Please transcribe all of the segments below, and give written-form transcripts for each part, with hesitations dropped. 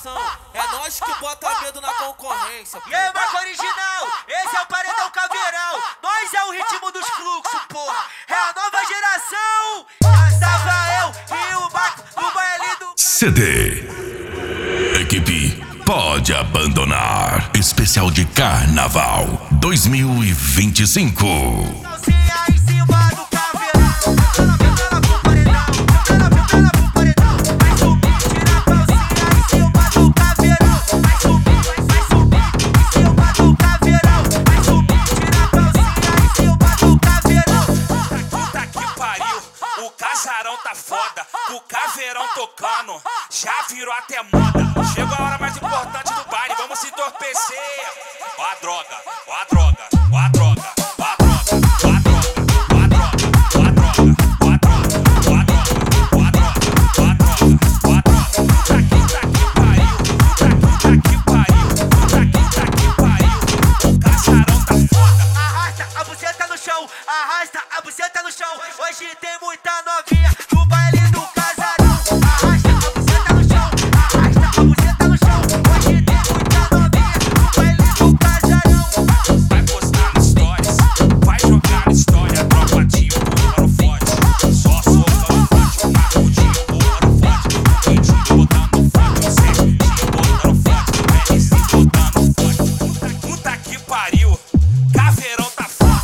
geração. É nós que bota medo na concorrência. E aí, marca original, esse é o Paredão Caveirão. Nós é o ritmo dos fluxos, porra. É a nova geração. Tava eu e o Marco no baile do CD. Equipe Pode Abandonar. Especial de Carnaval 2025. calcinha em cima do caveirão. Ela pro paredão, ela pro paredão. Vai subir, tira a calcinha em cima do caveirão. Vai subir em cima do caveirão. Vai subir, tira a calcinha em cima do caveirão. Puta que pariu, o casarão tá foda, o caveirão tocando, já virou até moda. Chegou a hora mais importante do baile, vamos se entorpecer. Ó a droga, ó a droga, ó a droga, ó a droga, ó a droga, ó a droga, ó a droga, ó a droga, ó a droga, ó a droga, ó a droga. Puta que pariu, puta que pariu, puta que pariu, o casarão tá foda. Arrasta a buceta no chão, arrasta a buceta no chão. Hoje tem muita novinha no baile do casarão. Arrasta a buceta no chão, arrasta a buceta no chão. Hoje tem muita novinha no baile do casarão. Vai postar no stories, vai jogar na história. Tropa de empurra no forte, só socando forte. O Marco de empurra no forte, o Quintinho botando forte. O Sérgio de botando forte, o MC botando forte. Puta que pariu, caveirão tá foda.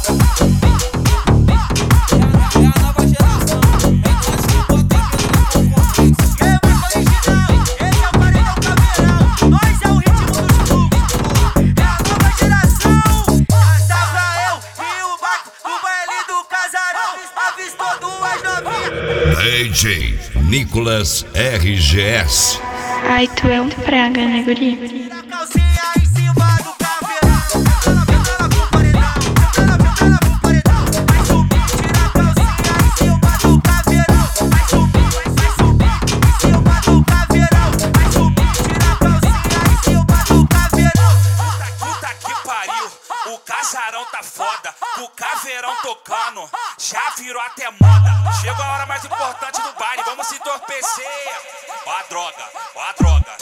É a nova geração. É nós que bota medo na concorrência. E aí, marca original, esse é o Paredão Caveirão. Nós é o ritmo dos fluxos, porra. É a nova geração. Tava eu e o Marco no baile do casarão. Avistou duas novinhas. DJ Nicolas RGS. Ai, tu é um praga, né, guri? Tira a calcinha em cima do caveirão. Ela pro paredão, ela pro paredão. Vai subir, tira a calcinha em cima do caveirão. Vai subir em cima do caveirão. Vai subir, tira a calcinha em cima do caveirão. Puta que pariu, o casarão tá foda, o caveirão tocando, já virou até moda. Chegou a hora mais importante do baile, vamos se entorpecer. Ó a droga, ó a droga,